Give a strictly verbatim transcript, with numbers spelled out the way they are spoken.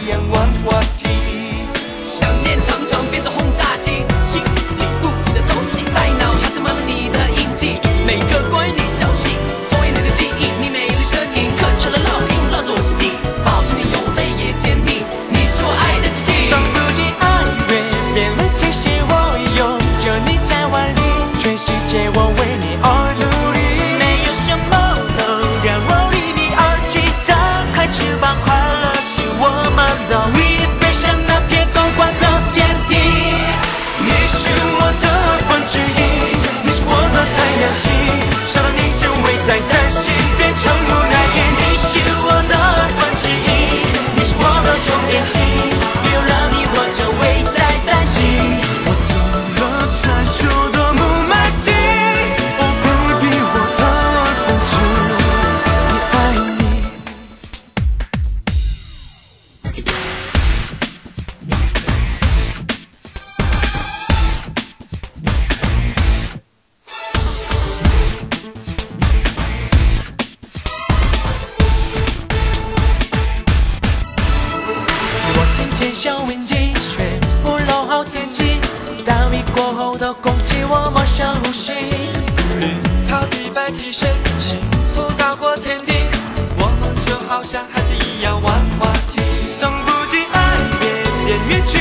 样玩话题。 想念常常变成轰炸机，心里不停的东西在脑海填满了你的印记，每个关于你消息，所有你的记忆，你美丽身影刻成了烙印，烙在我心底，抱着你有泪也甜蜜，你是我爱的奇迹。 当不及爱恋变了这些，我拥着你在怀里，全世界我为你而努力，没有什么能让我离你而去，张开翅膀，快乐是我们的唯一，飞向那片东莞的天地。你是我的二分之一，你是我的太阳系，想到你就会再担心，变成木乃伊。你是我的二分之一，你是我的充电器，没有让你活着会再担心。我中了传说的木马计，哦 baby 我的二分之一爱你。我听见小win机宣布漏好天气，大雨过后的空气我马上呼吸， 绿草地白 T 恤，幸福大过天地，我们就好像孩子一样玩话题。 等不及爱恋变越剧